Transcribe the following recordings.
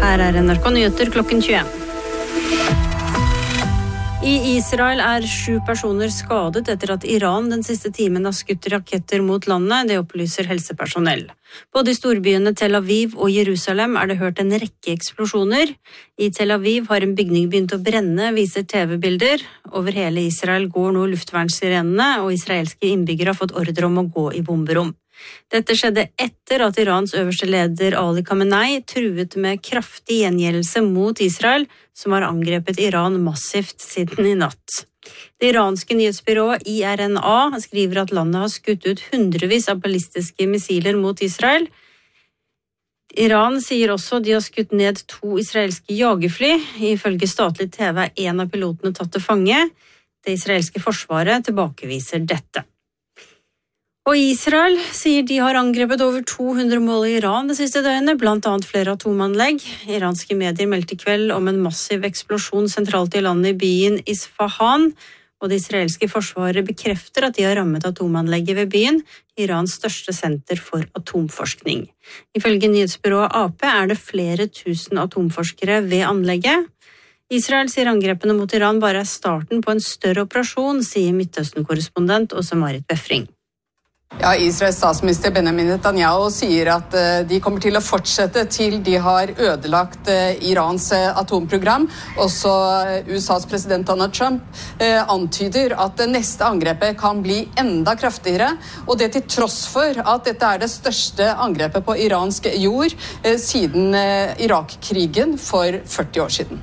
Her NRK Nyheter klokken 21. I Israel 7 personer skadet etter at Iran den siste timen har skutt raketter mot landet, det opplyser helsepersonell. Både i storbyene Tel Aviv og Jerusalem det hørt en rekke eksplosjoner. I Tel Aviv har en bygning begynt å brenne, viser TV-bilder. Over hele Israel går nå luftvernsirenene, og israelske innbyggere har fått ordre om å gå i bomberom. Dette skjedde etter at Irans øverste leder Ali Khamenei truet med kraftig gjengjeldelse mot Israel, som har angrepet Iran massivt siden i natt. Det iranske nyhetsbyrået IRNA skriver at landet har skutt ut hundrevis av ballistiske missiler mot Israel. Iran sier også de har skutt ned 2 israelske jagerfly. Ifølge statlig TV en av pilotene tatt til fange. Det israelske forsvaret tilbakeviser dette. Og Israel sier de har angrepet over 200 mål i Iran det siste døgnet, blant annet flere atomanlegg. Iranske medier meldte i kveld om en massiv eksplosjon sentralt i landet i byen Isfahan, og det israelske forsvaret bekrefter at de har rammet atomanlegget ved byen, Irans største senter for atomforskning. Ifølge nyhetsbyrået AP det flere tusen atomforskere ved anlegget. Israel sier angrepene mot Iran bare starten på en større operasjon, sier Midtøsten-korrespondent Åse Marit Befring. Ja, Israels statsminister Benjamin Netanyahu sier at de kommer til å fortsette til de har ødelagt Irans atomprogram. Også USAs president Donald Trump antyder at det neste angrepet kan bli enda kraftigere, og det til tross for at dette det største angrepet på iransk jord siden Irak-krigen for 40 år siden.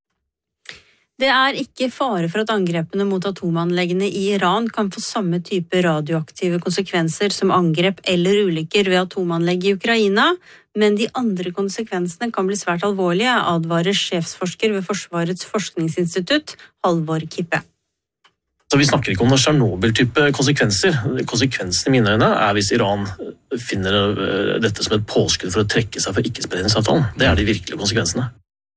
Det ikke fare for at angrepene mot atomanleggene i Iran kan få samme type radioaktive konsekvenser som angrep eller ulykker ved atomanlegg i Ukraina, men de andre konsekvensene kan bli svært alvorlige, advarer sjefsforsker ved Forsvarets forskningsinstitutt, Halvor Kippe. Så vi snakker ikke om noen Chernobyl-type konsekvenser. Konsekvensene i mine øyne hvis Iran finner dette som et påskudd for å trekke seg fra ikke-spredningsavtalen. Det de virkelige konsekvensene.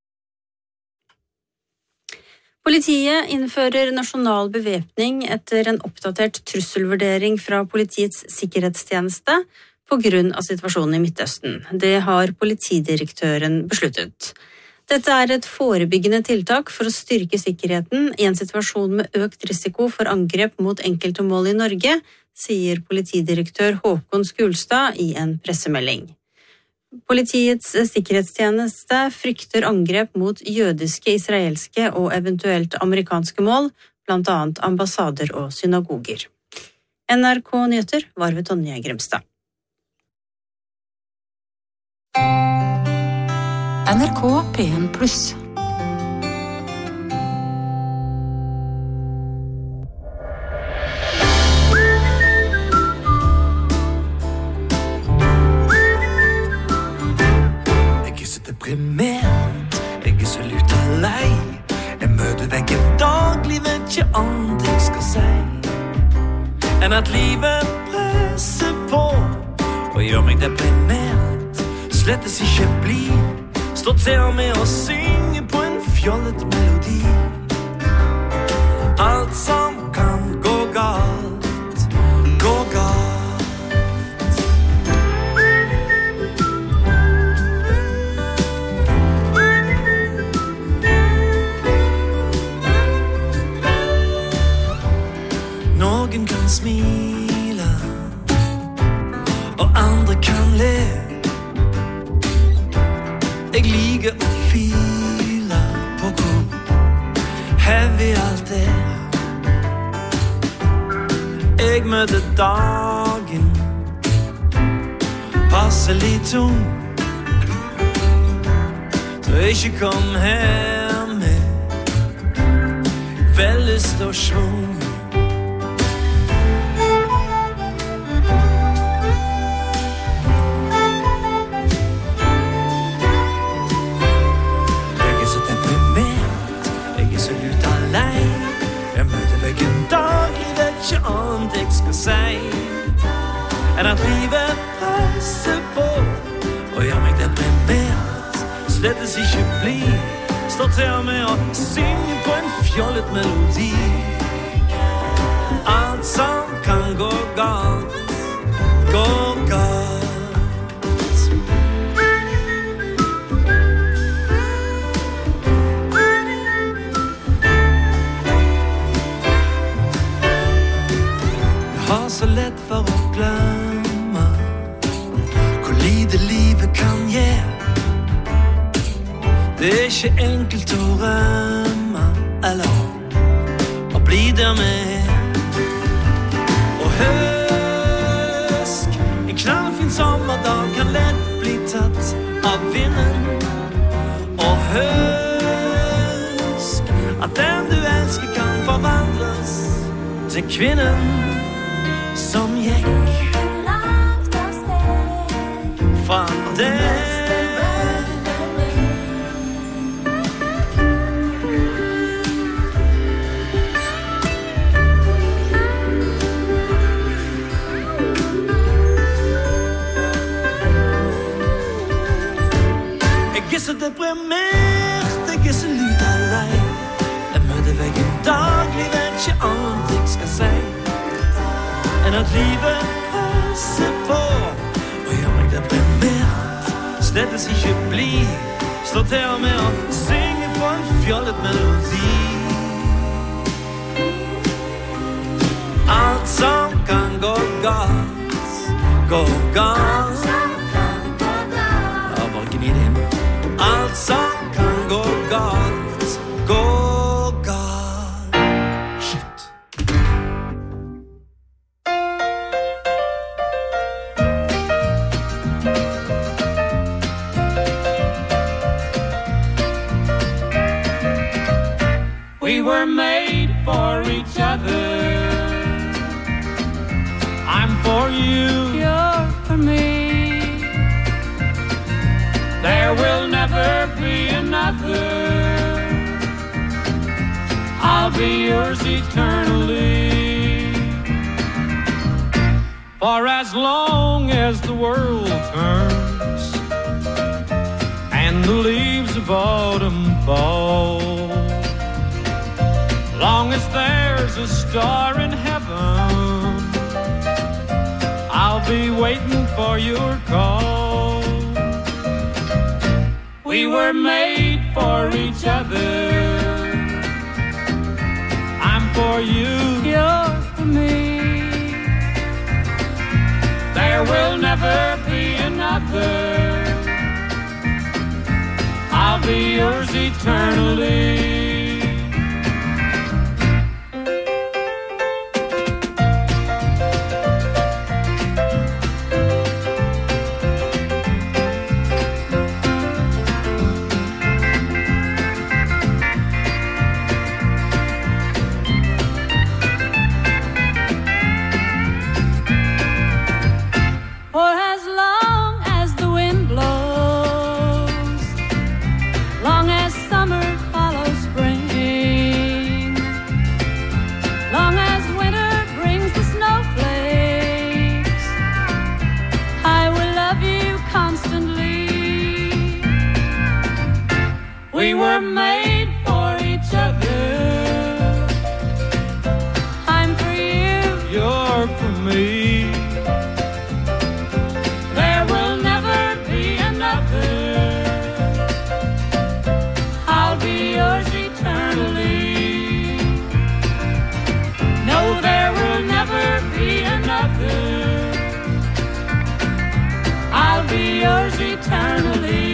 Politiet innfører nasjonal bevæpning etter en oppdatert trusselvurdering fra politiets sikkerhetstjeneste på grunn av situasjonen i Midtøsten. Det har politidirektøren besluttet. Dette et forebyggende tiltak for å styrke sikkerheten i en situasjon med økt risiko for angrep mot enkelte mål i Norge, sier politidirektør Håkon Skulstad i en pressemelding. Politiets sikkerhetstjeneste frykter angrep mot jødiske, israelske og eventuelt amerikanske mål, blant annet ambassader og synagoger. NRK Nyheter var ved Tonje Grimstad. NRK P1+. Deprimert, jeg så luta lei. Jeg møter veggen daglig, vet ikke annet jeg skal si enn at livet presser på og gjør meg deprimert. Slettes ikke bli, står til med å synge på en fjollet melodi. Alt som kan gå galt, gå galt. Noen kan smile, og andre kan le. Jeg liker å file på hvor heavy alt Jeg møter dagen passelig tung, så ikke kom her med vellyst og svung. Ikke annet jeg skal si enn at livet presser på og gjør meg deprimert. Slettes ikke bli, står til med å synge på en fjollet melodi. Alt som kan gå galt, gå galt. har så lett for å glemme hvor lite livet kan gi. Det er ikke enkelt å rømme eller å bli der med. Og husk, en knallfin sommerdag kan lett bli tatt av vinden. Og husk at den du elsker kan forvandles til kvinnen som gikk fra deg. Jeg er så deprimert, jeg er så lut av lei. Jeg møter veggen daglig, vet ikke annet jeg skal si enn at livet passer på og gjør meg deprimert. Slettes ikke bli, står til og med å synge på en fjollet melodi. Alt som kan gå galt, gå galt. Ja, bare gni det inn. Alt som kan gå galt, gå galt. Shit. We were made for each other. I'm for you, you're for me. There will never be another. I'll be yours eternally. For as long as the world turns and the leaves of autumn fall, long as there's a star in heaven, I'll be waiting for your call. We were made for each other. I'm for you, you're for me. There will never be another. I'll be yours eternally. We were made for each other. I'm for you, you're for me. There will never be another. I'll be yours eternally. No, there will never be another. I'll be yours eternally.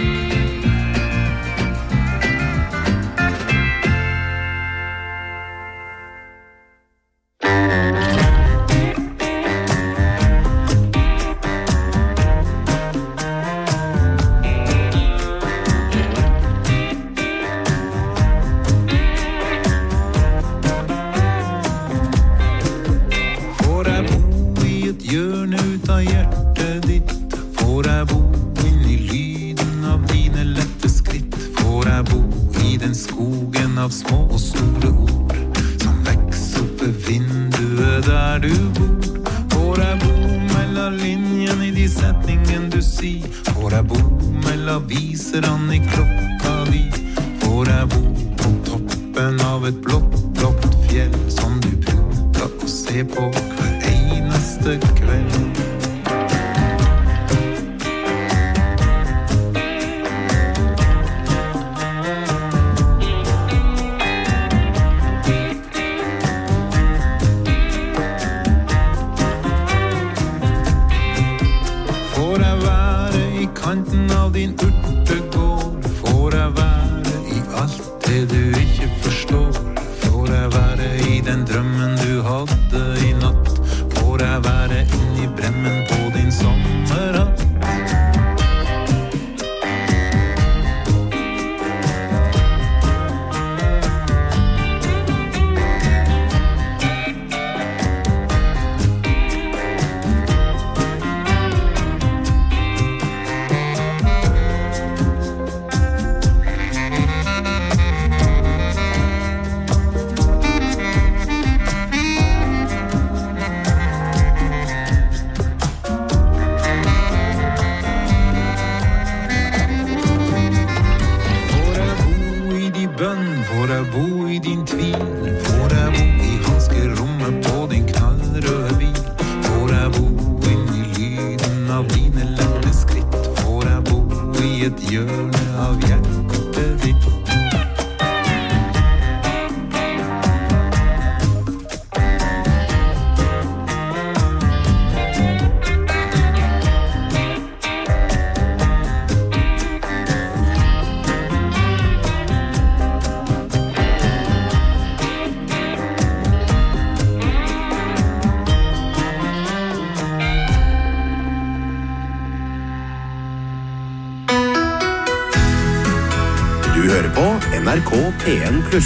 Av små og store ord som vekser opp ved vinduet der du bor. Får jeg bo mellom linjen i de setningen du sier. Får jeg bo mellom viserne i klokka di. Får jeg bo på toppen av et blått, blått fjell som du bruker å se på hver eneste kveld. kanten av din urtegård. Får jeg være i alt det du ikke forstår. Får jeg være i den drømmen du hadde i natt. Får jeg være inn i bremmen på din sommerhatt. NRK P1+.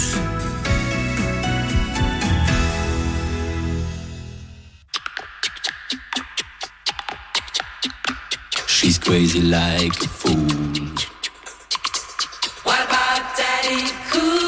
She's crazy like a fool. What about Daddy Cool?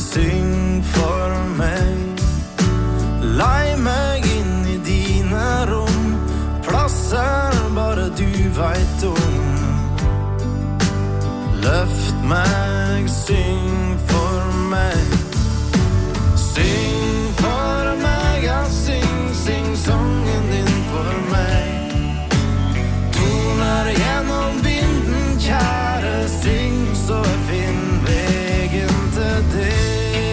syng for meg. Lei meg inn I dine rom, plasser bare du vet om. Løft meg, syng for meg. Syng for meg, ja, syng sangen din for meg. Toner gjennom vinden, kjære, syng så jeg finner vegen til deg.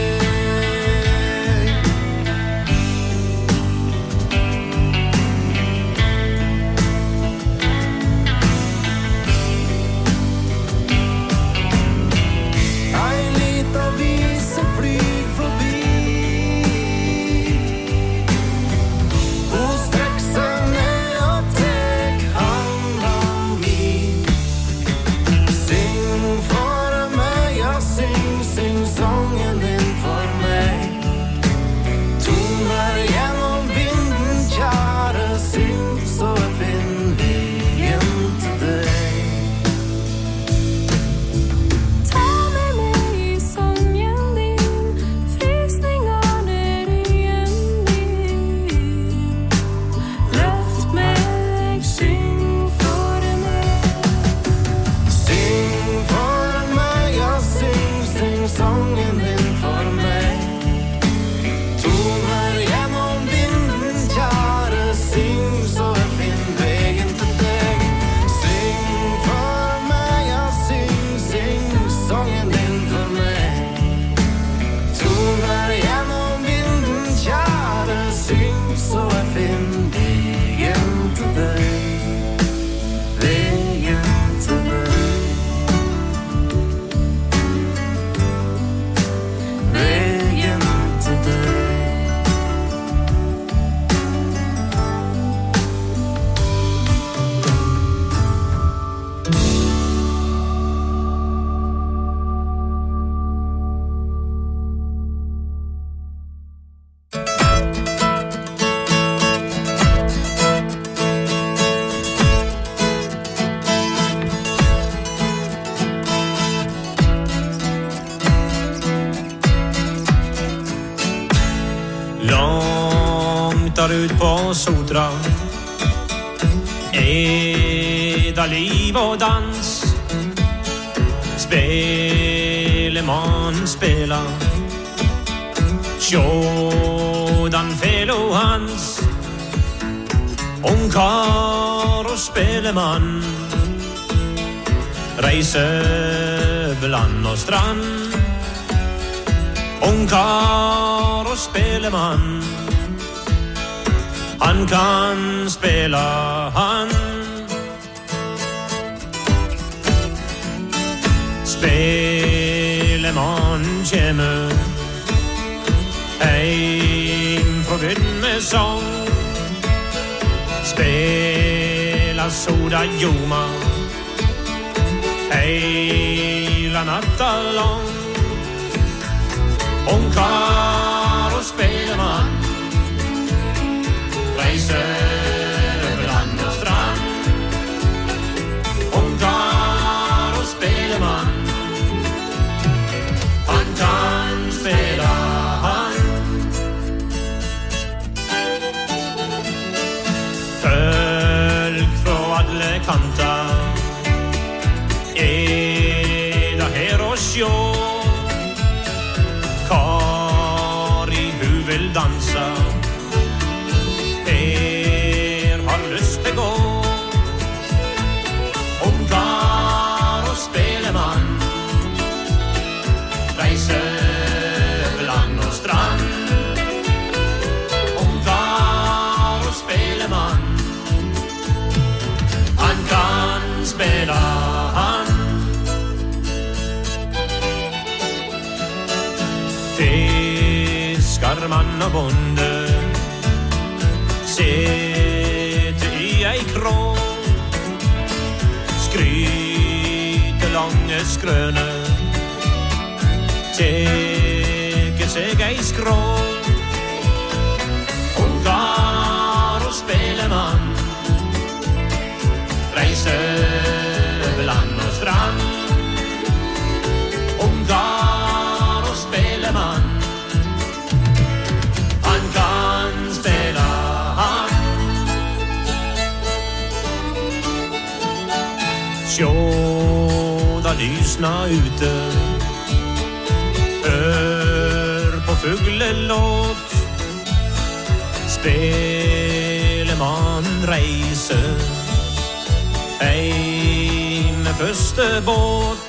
Ut på Sotra da liv og dans Spelemann spelar Sjådan felo hans Ungkar og spelemann Reise över land og strand Ungkar og spelemann Han kan spela han Spelemann kjemmer Heim fra bygden med sång Spela soda joma Heila natta lång Ungkar og spelemann Reise över land og strand Ungkar og spelemann Han kan spela han Folk fra alle kanter da her og sjå Kari hun vil dansa har lyst til gå Ungkar og spelemann Reise over land og strand Ungkar og spelemann Han kan spela han Fiskarmann og bonde Sete I ei krå Skryte lange skrøne Teke seg ei skrå Ungkar og spelemann Reise over land og strand Ungkar og spelemann spelemann. Han kan spela han. Sjå da lysna ute, hør på fuglelåt. Spelemann reiser heim med første båt.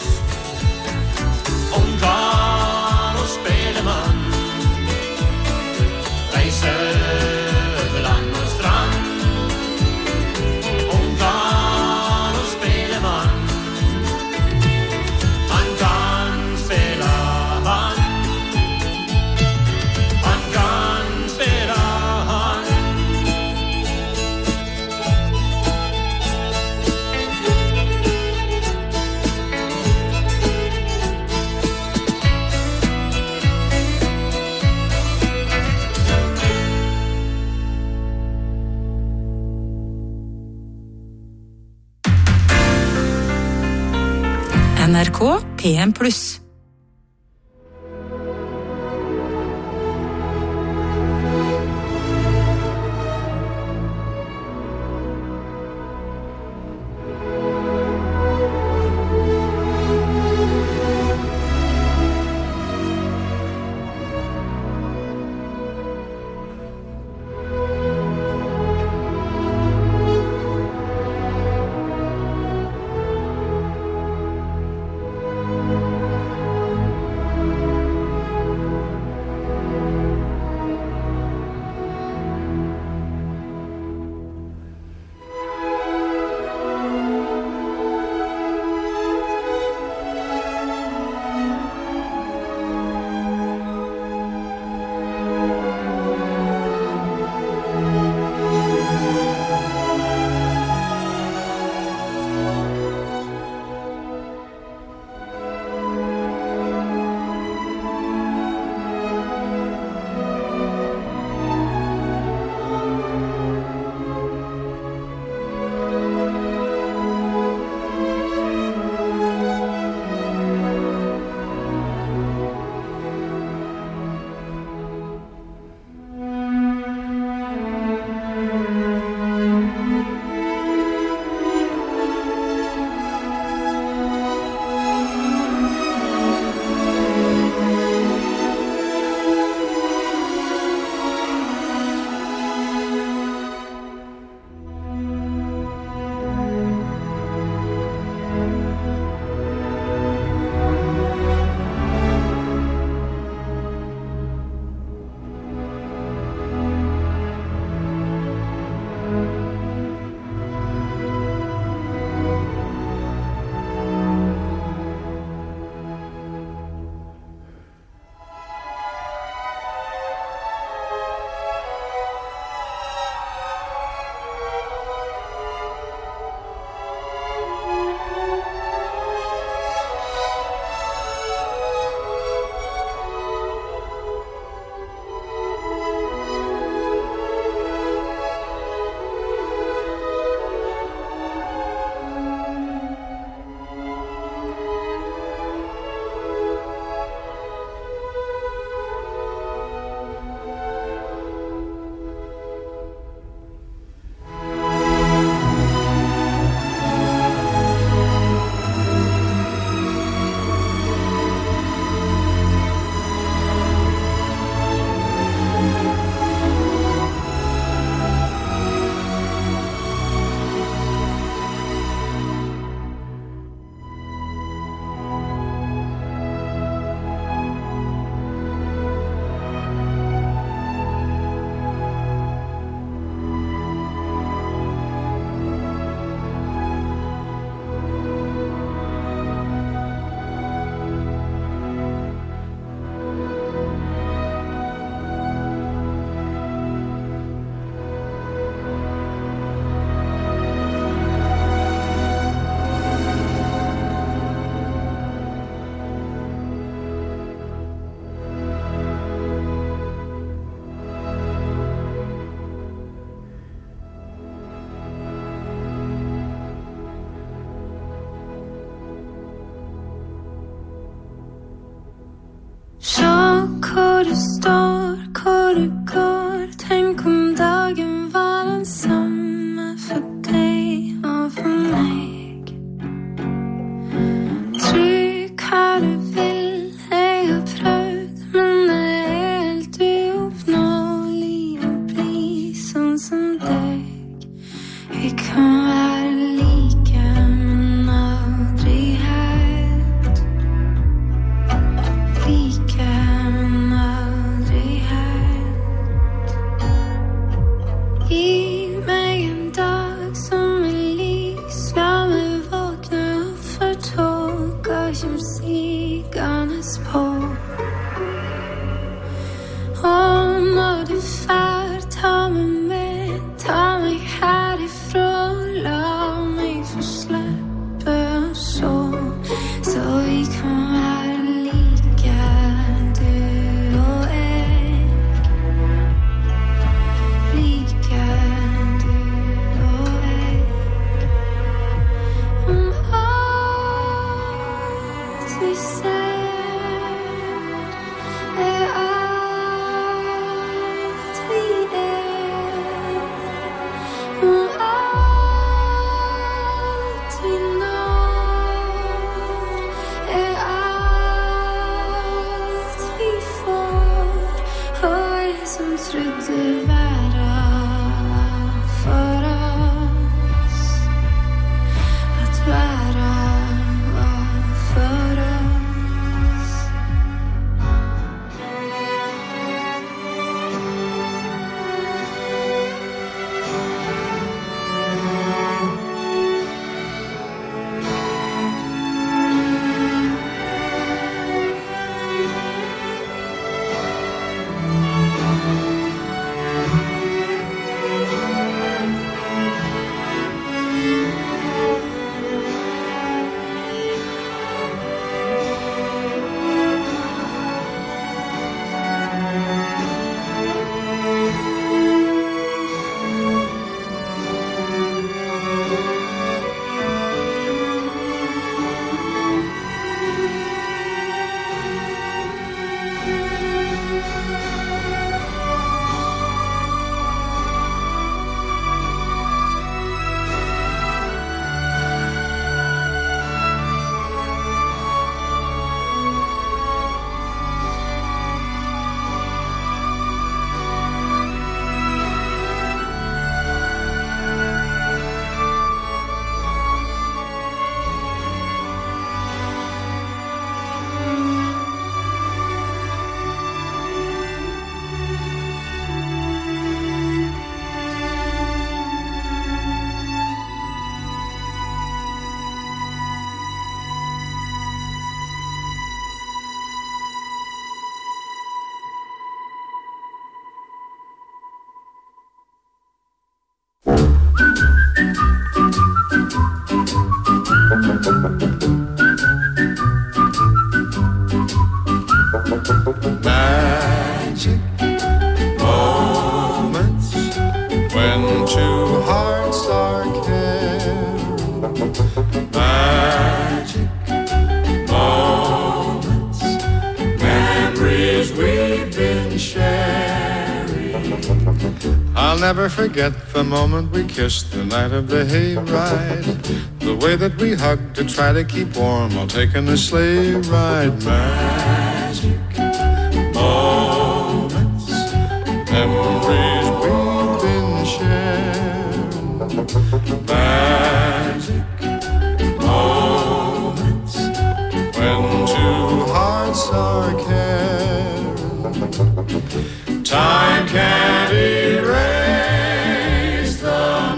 Om kan og spelemann reiser over land og strand. Om kan og spelemann, han kan spela han. Han kan spela han. NRK P1+. trodde vara för oss. Att vara för oss. Magic moments when two hearts are caring. Magic moments, memories we've been sharing. I'll never forget the moment we kissed the night of the hayride. The way that we hugged to try to keep warm while taking a sleigh ride. Magic moments, memories we've been sharing. Magic moments when two hearts are caring. Time can't erase the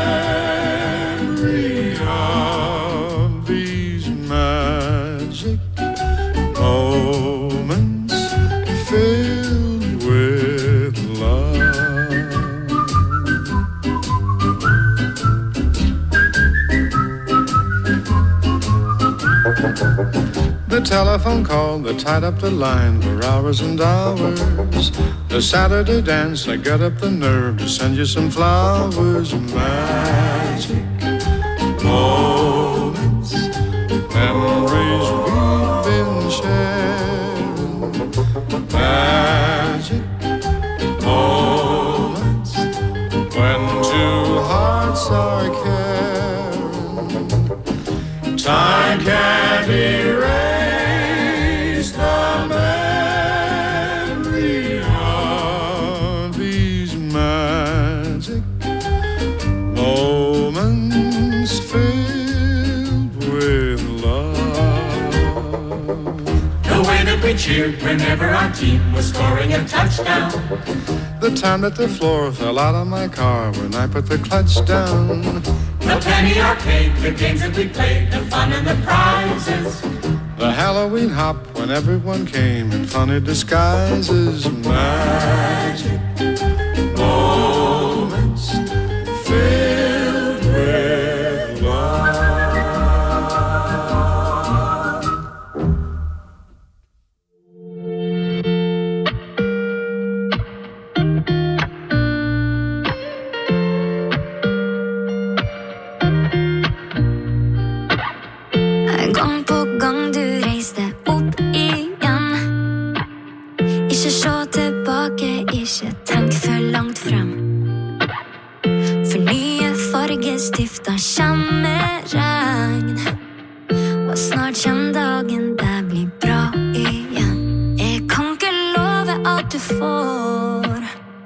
memory of these magic moments filled with love. The telephone call that tied up the line for hours and hours. The Saturday dance, I got up the nerve to send you some flowers. Magic moments, memories we've been sharing. Magic moments when two hearts are caring. Time can't erase the memory of these magic moments filled with love. The way that we cheered whenever our team was scoring a touchdown. The time that the floor fell out of my car when I put the clutch down. The penny arcade, the games that we played, the fun and the prizes. The Halloween hop when everyone came in funny disguises. Magic moments filled with love. Gang på gang du reiste opp igjen. Ikke se tilbake, ikke tenk for langt frem. For nye fargestifter kommer regn. Og snart kommer dagen det blir bra igjen. Jeg kan ikke love at du får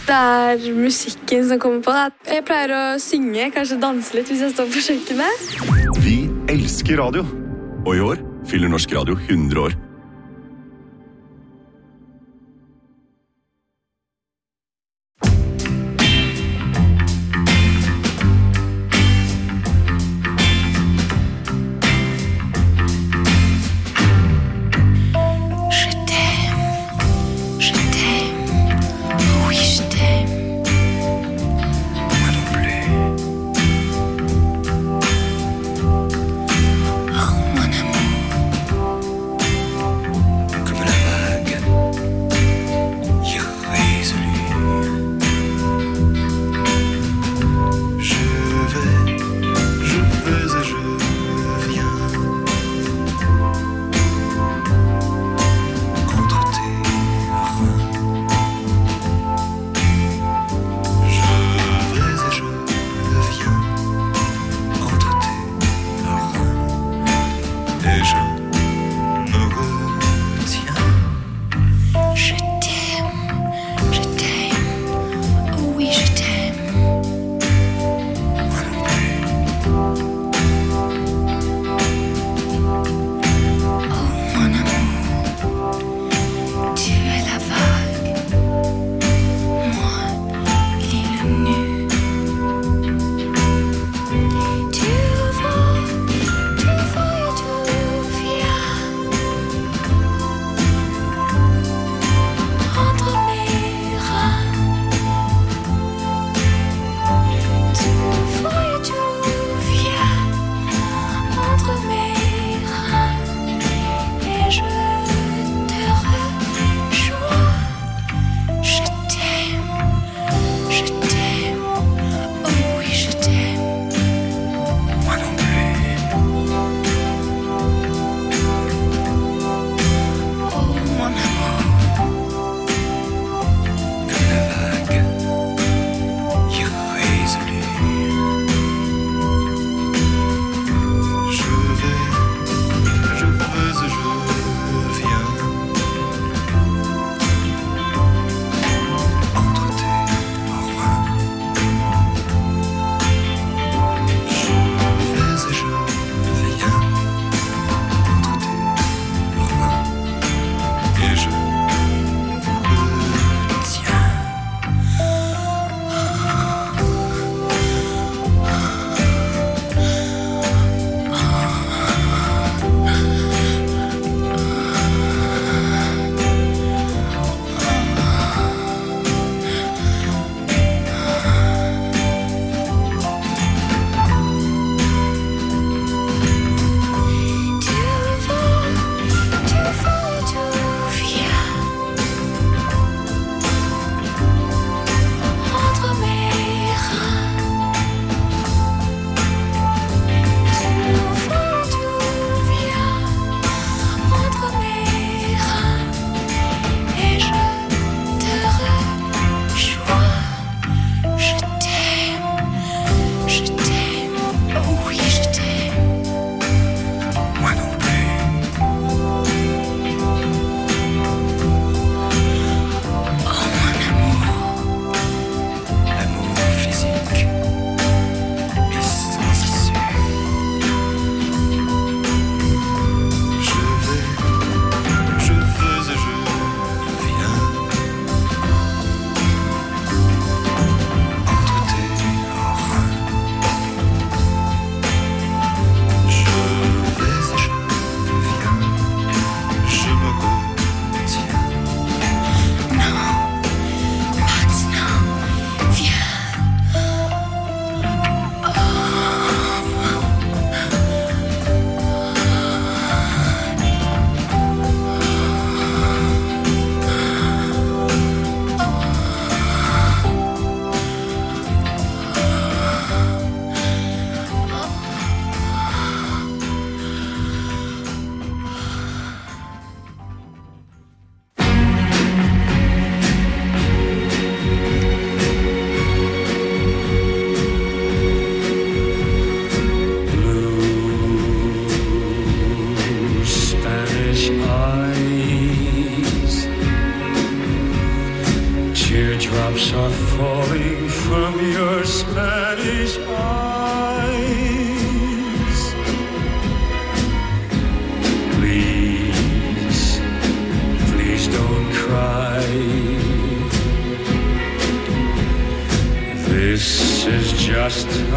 Det musikken som kommer på. Jeg pleier å synge, kanskje danse litt hvis jeg står på kjøkkenet. Vi elsker radio, og i år fyller Norsk Radio 100 år.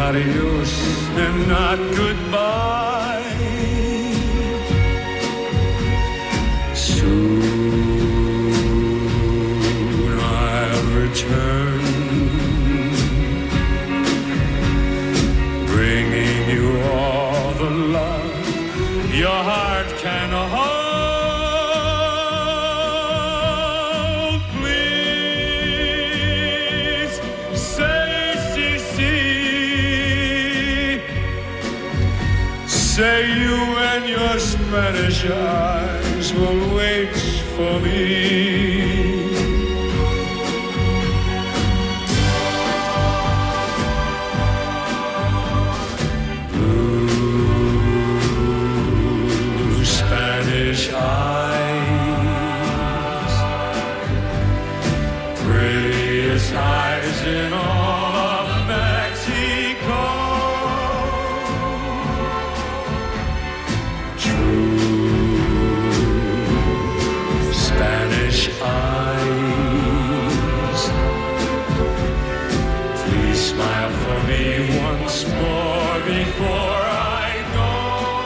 adios and not goodbye. Soon I'll return, bringing you all the love your heart can hold. Please say, say you and your Spanish eyes will wait for me. Blue Spanish eyes, prettiest eyes in all of Mexico. Spanish eyes, please smile for me once more before I go.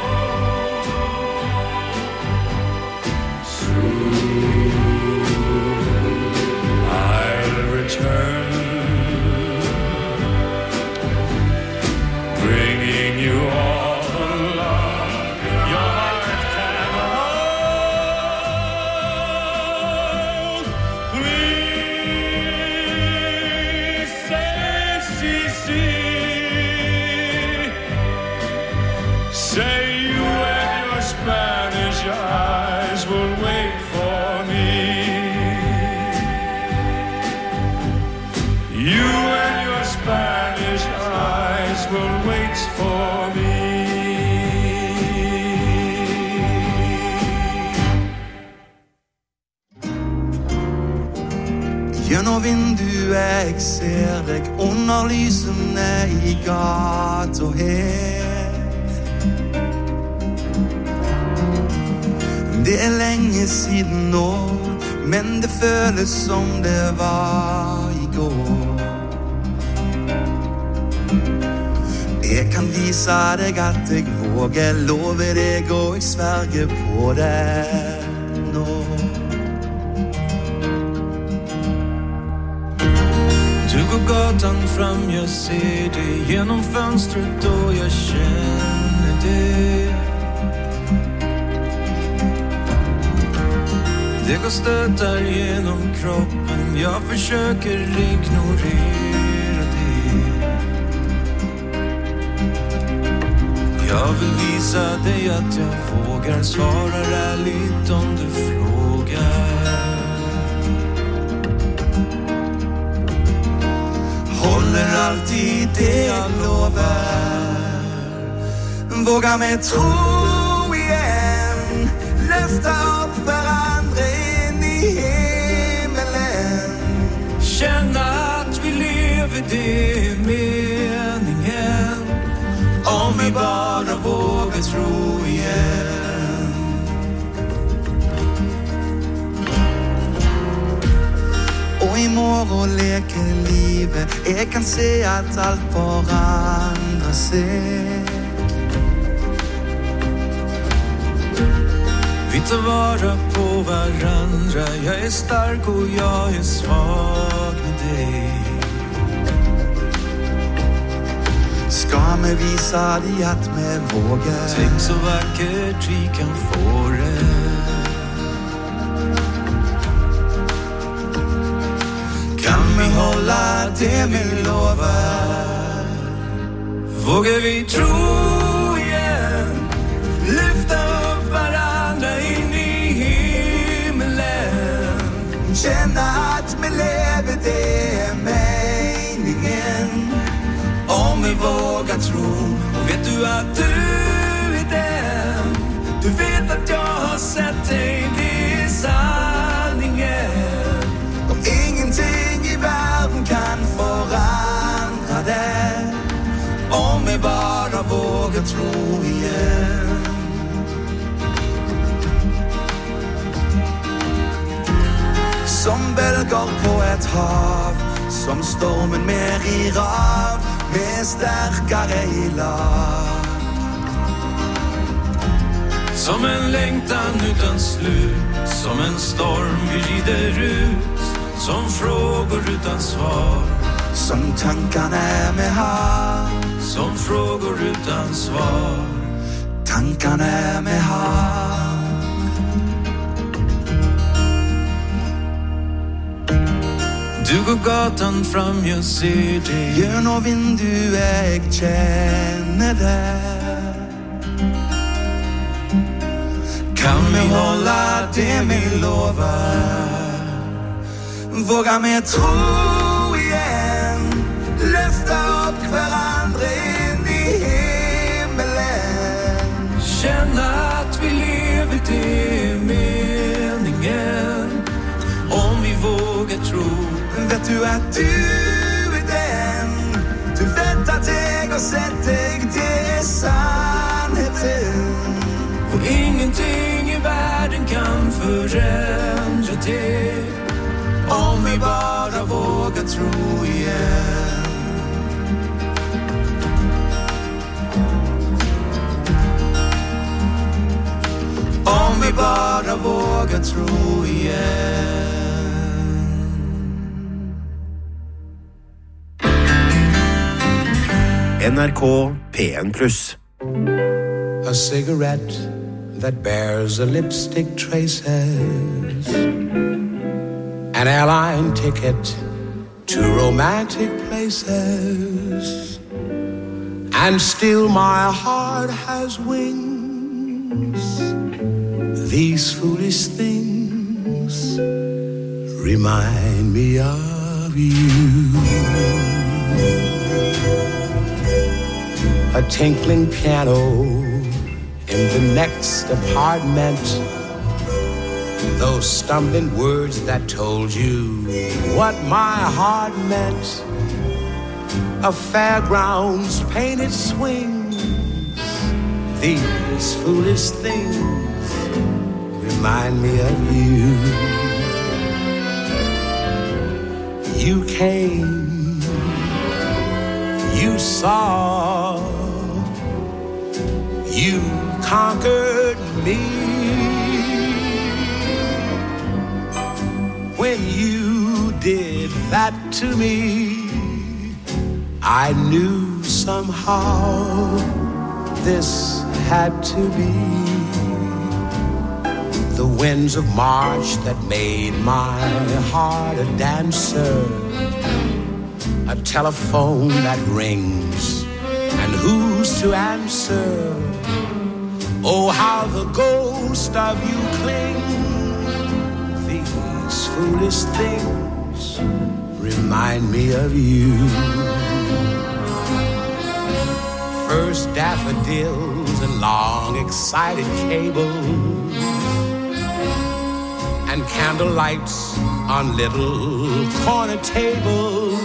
Soon I'll return, bringing you all the love your heart can hold. Please say, say you and your Spanish eyes will wait for me. You and your Spanish eyes will wait for me. Gjennom vinduet jeg ser deg under lysene i gata her. Det lenge siden nå, men det føles som det var i går. Jeg kan vise deg at jeg våger, lover deg og jeg sverger på det nå. Du går gatan fram, jag ser det genom fönstret och jag känner det. Det går stötar genom kroppen, jag försöker ignorera det. Jag vill visa dig att jag vågar, svarar ärligt om du frågar. Håller alltid det jag lovar. Våga mig tro igen. Lyfta upp varandra in i himmelen. Känna att vi lever, det är meningen. Om vi bara vågar tro igen. Och imorgon leker livet. Jag kan se att allt varandra ser. Vi tar vara på varandra. Jag är stark och jag är svag med dig. Ska mig visa dig att med vågar. Tänk så vackert vi kan få det. Kan vi hålla det vi lovar? Vågar vi tro igen? Lyfta upp varandra in i himmelen. Känna att vi lever, det är meningen. Om vi vågar tro. Och vet du att du är den? Du vet att jag har sett dig, det är sanningen. Och ingenting i världen kan förändra det. Om vi bara vågar tro igen. Som bölgar på ett hav, som stormen mer i rav. vi är starkare i lag. Som en längtan utan slut, som en storm vi rider ut, som frågor utan svar, som tankarna med hav, som frågor utan svar, tankarna med hav. Du går gatan fram, jag ser dig. Genom vinduet, jag känner dig. Kan vi hålla det vi lovar? Våga med tro igen, lyfta upp varandra in i himmelen. Känna att vi lever, det är meningen. Om vi vågar tro. Vet du att du är den? Du vet att jag har sett dig, det är sannheten. Och ingenting i världen kan förändra det, om vi bara vågar tro igen. Om vi bara vågar tro igen. NRK P1+. A cigarette that bears the lipstick traces, an airline ticket to romantic places, and still my heart has wings. These foolish things remind me of you. A tinkling piano in the next apartment, those stumbling words that told you what my heart meant. A fairground's painted swings, these foolish things remind me of you. You came, you saw, you conquered me. When you did that to me, I knew somehow this had to be. The winds of March that made my heart a dancer, a telephone that rings and who's to answer? Oh, how the ghost of you clings. These foolish things remind me of you. First daffodils and long excited cables, and candle lights on little corner tables,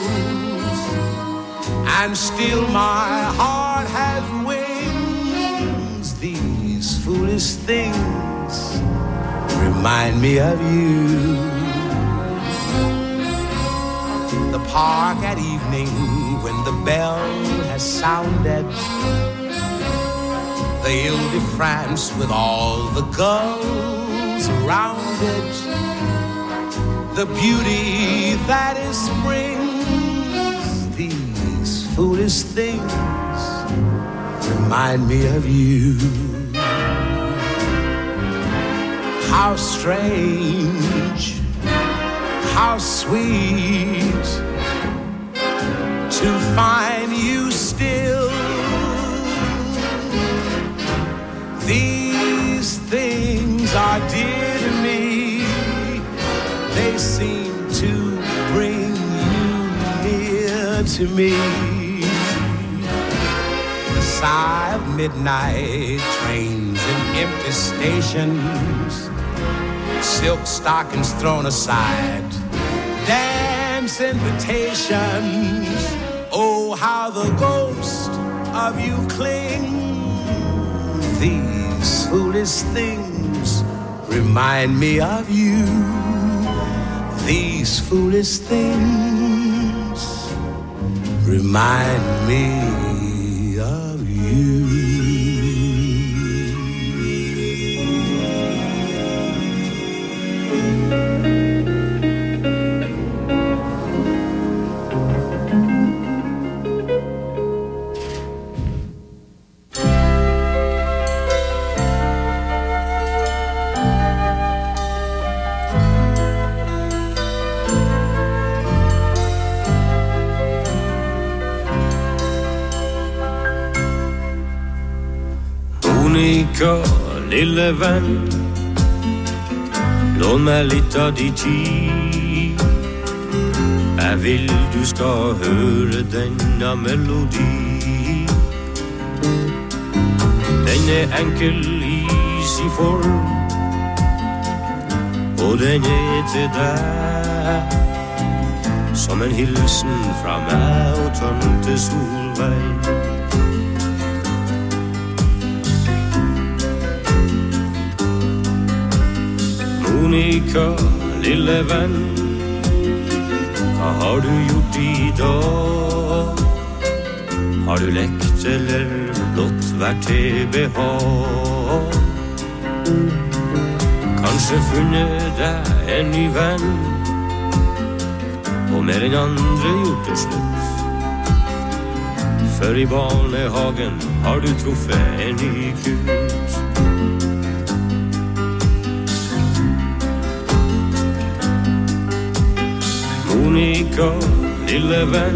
and still my heart has wings. These foolish things remind me of you. The park at evening when the bell has sounded, the Ile-de-France with all the girls around it, the beauty that is spring. These foolish things remind me of you. How strange, how sweet to find you still. These things are dear to me. They seem to bring you near to me. The sigh of midnight trains in empty stations, silk stockings thrown aside, dance invitations. Oh, how the ghost of you clings. These foolish things remind me of you. These foolish things remind me of you. Monica, lille venn, lån meg litt av din tid. Jeg vil du skal høre denne melodi. Den enkel i sin form, og den til deg, som en hilsen fra meg og tante Solveig. Monica, lille venn, hva har du gjort i dag? Har du lekt eller blott vært til behag? Kanskje funnet deg en ny venn, og mer enn andre gjort det slutt. Før i barnehagen har du truffet en ny gutt. Monica, lille venn,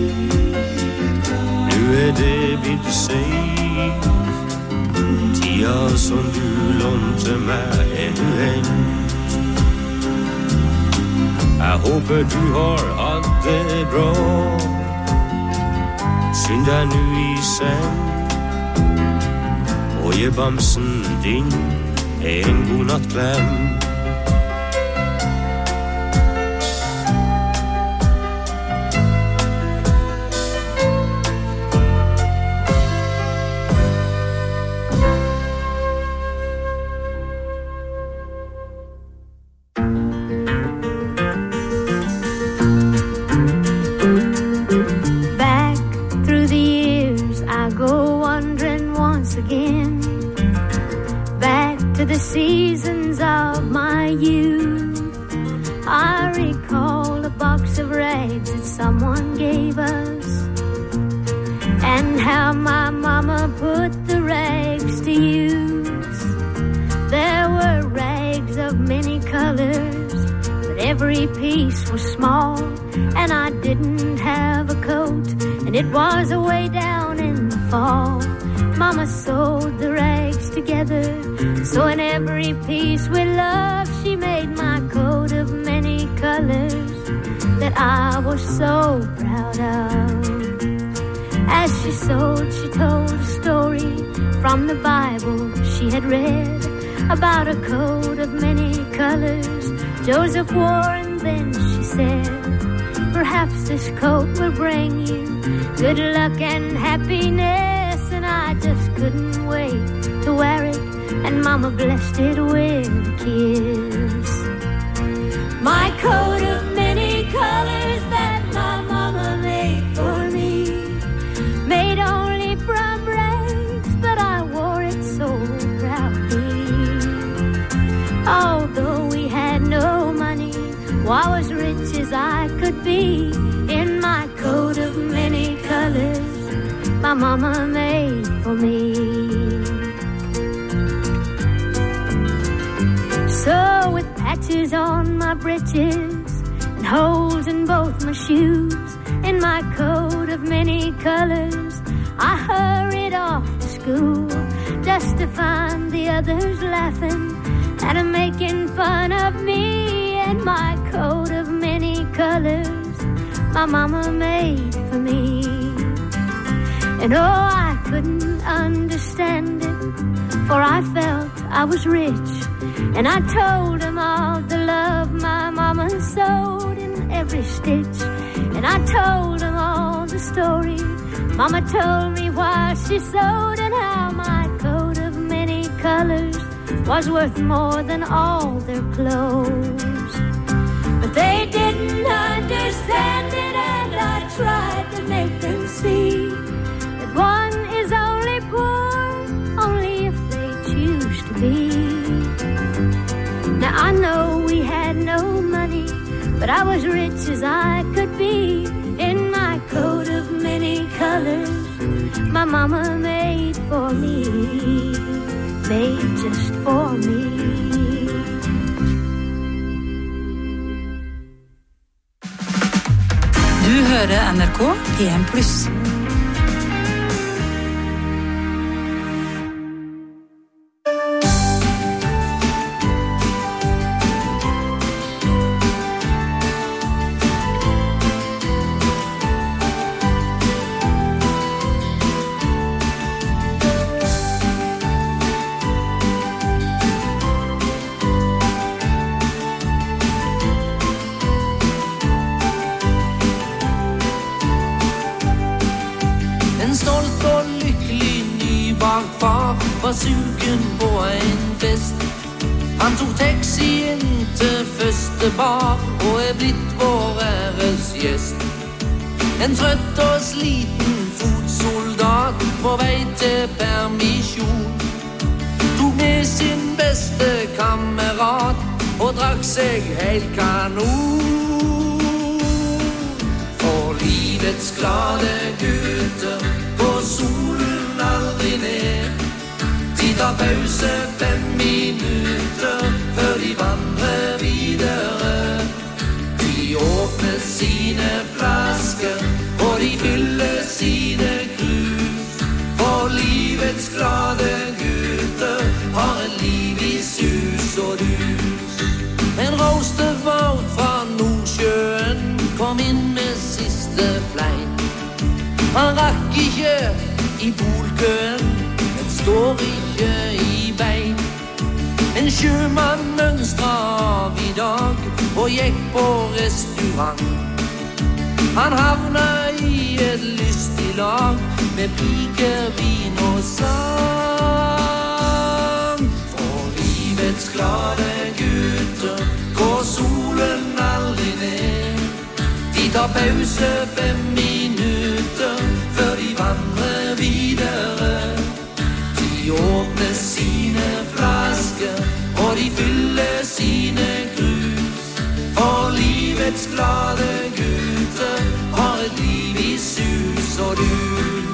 nu det blitt sent. Tida som du lånte meg hendt. Jeg håper du har hatt det bra. Skynd deg nu i seng, og gi bamsen din en god nattklem. About a coat of many colors Joseph wore, and then she said, perhaps this coat will bring you good luck and happiness. And I just couldn't wait to wear it, and Mama blessed it with a kiss. My coat of many colors that my Mama made for me, made only from rags, but I wore it so proudly. Although we had no money, I was rich as I could be, in my coat of many colors my Mama made for me. So with patches on my breeches and holes in both my shoes, in my coat of many colors I hurried off to school, just to find the others laughing and making fun of me, and my coat of many colors my Mama made for me. And oh, I couldn't understand it, for I felt I was rich, and I told them all the love my Mama sewed in every stitch. And I told them all the story Mama told me while she sewed, and how my coat of many colors was worth more than all their clothes. But they didn't understand it, and I tried to make them see that one is only poor, only if they choose to be. Now I know we had no money, but I was rich as I could be. In my coat of many colors, my mama made for me, made just for me. Du hører NRK P1+. Var sugen på en fest. Han tog taxien til første bar og blitt vår æresgjest. En trøtt og sliten fotsoldat på vei til permisjon tok med sin beste kamerat og drakk seg helt kanon. For livets glade gutter på solen aldri ned. De tar pause 5 minutter før de vandrer videre. De åpner sine flasker og de fyller sine krus. For livets glade gutter har et liv i sus og dus. En roasterboat fra Nordsjøen kom inn med siste flight. Han rakk ikke i polkøen, står ikke i veien. En sjømann mønstra av i dag og gikk på restaurant. Han havna i et lystig lag med piker, vin og sang. For livets glade gutter går solen aldri ned. De tar pause 5 minutter før de vandrer videre. De åpner sine flasker og de fyller sine krus. For livets glade gutter har et liv i sus og dus.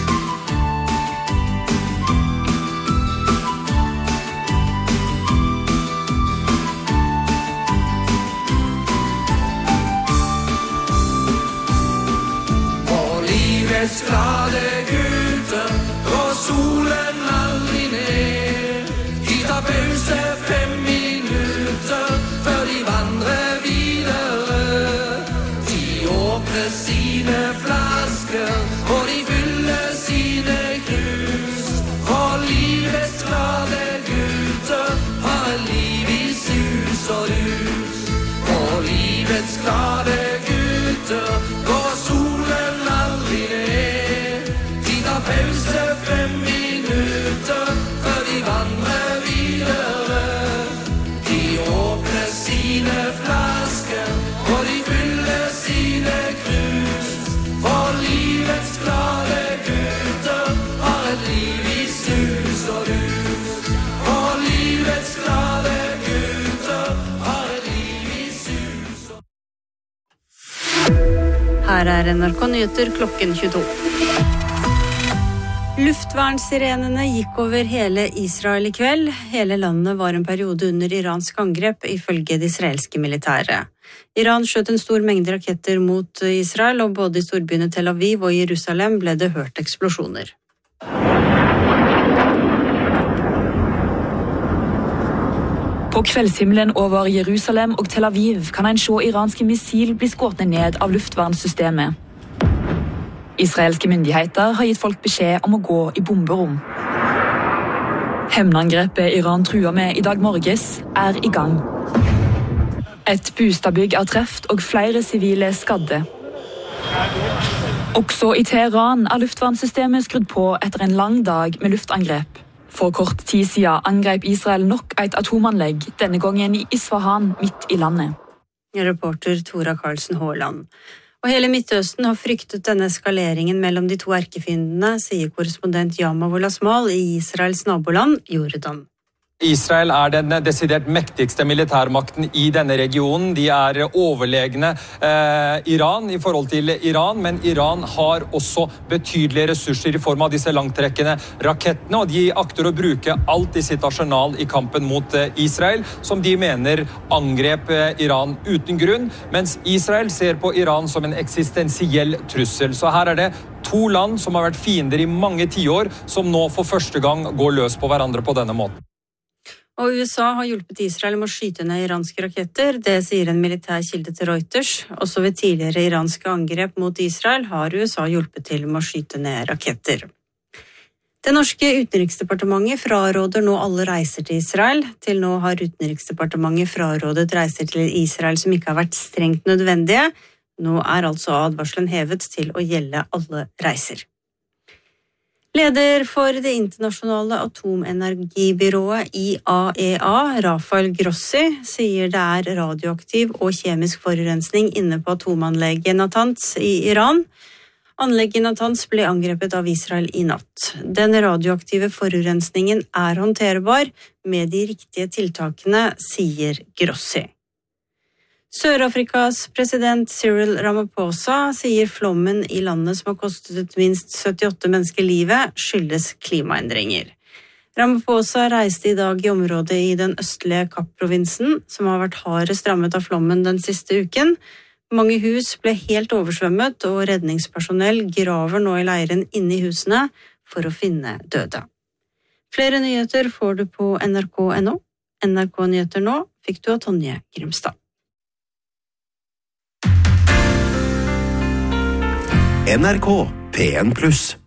For livets glade gutter går solen aldri ned. De tar pause 5 minutter før de vandrer videre. De åpner sine flasker og de fyller sine krus. For livets glade gutter har et liv i sus og dus. For livets glade gutter går solen aldri ned. De tar pause 5 minutter før de vandrer videre. De åpner sine flasker og de fyller sine krus. For livets glade gutter har et liv i sus og dus. For livets glade gutter har et liv i sus og dus. Her er NRK Nyheter klokken 22. Luftvernsirenene gikk over hele Israel i kveld. Hele landet var en periode under iransk angrep, ifølge det israelske militæret. Iran skjøt en stor mengde raketter mot Israel, og både i storbyene Tel Aviv og Jerusalem ble det hørt eksplosjoner. På kveldshimmelen over Jerusalem og Tel Aviv kan en se iranske missil bli skutt ned av luftvernsystemet. Israelske myndigheter har gitt folk beskjed om å gå i bomberom. Hevnangrepet Iran truer med i dag morges er i gang. Et bostadsbygg er truffet og flere sivile skadde. Også i Teheran er luftvernsystemet skrudd på etter en lang dag med luftangrep. For kort tid siden angrep Israel nok et atomanlegg, denne gangen i Isfahan midt i landet. Reporter Tora Karlsen Håland. Og hele Midtøsten har fryktet denne eskaleringen mellom de to erkefiendene, sier korrespondent Yama Wolasmal I Israels naboland, Jordan. Israel den desidert mektigste militærmakten I denne regionen. De overlegne Iran I forhold til Iran, men Iran har også betydelige ressurser I form av disse langtrekkende rakettene, og de akter å bruke alt I sitt arsenal I kampen mot Israel, som de mener angrep Iran uten grunn, mens Israel ser på Iran som en eksistensiell trussel. Så her det to land som har vært fiender I mange tiår, som nå for første gang går løs på hverandre på denne måten. Og USA har hjulpet Israel med å skyte ned iranske raketter, det sier en militær kilde til Reuters. Også ved tidligere iranske angrep mot Israel har USA hjulpet til med å skyte ned raketter. Det norske utenriksdepartementet fraråder nå alle reiser til Israel. Til nå har utenriksdepartementet frarådet reiser til Israel som ikke har vært strengt nødvendige. Nå altså advarselen hevet til å gjelde alle reiser. Leder for det internasjonale atomenergibyrået IAEA, Rafael Grossi, sier det radioaktiv og kjemisk forurensning inne på atomanlegget Natanz I Iran. Anlegget Natanz ble angrepet av Israel I natt. Den radioaktive forurensningen håndterbar med de riktige tiltakene, sier Grossi. Sør-Afrikas president Cyril Ramaphosa sier flommen I landet som har kostet minst 78 mennesker livet skyldes klimaendringer. Ramaphosa reiste I dag I området I den østlige Kap-provinsen, som har vært hardest rammet av flommen den siste uken. Mange hus ble helt oversvømmet, og redningspersonell graver nå I leiren inne I husene for å finne døde. Flere nyheter får du på NRK.no. NRK Nyheter nå fikk du av Tonje Grimstad. NRK P1+.